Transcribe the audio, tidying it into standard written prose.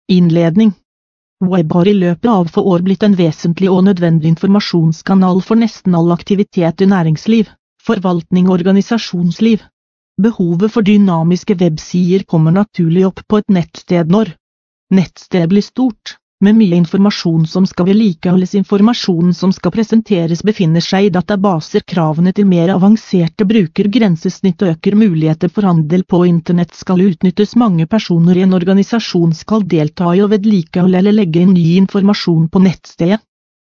Innledning. Web har i løpet av få år blitt en vesentlig og nødvendig informasjonskanal for nesten all aktivitet i næringsliv, forvaltning og organisasjonsliv. Behovet for dynamiske websider kommer naturlig opp på et nettsted når nettstedet blir stort, med mye informasjon som skal vedlikeholdes. Informasjonen som skal presenteres befinner seg i databaser. Kravene til mer avanserte brukergrensesnitt øker muligheter for handel på internett skal utnyttes. Mange personer i en organisasjon skal delta i å vedlikeholde eller legge inn ny informasjon på nettstedet.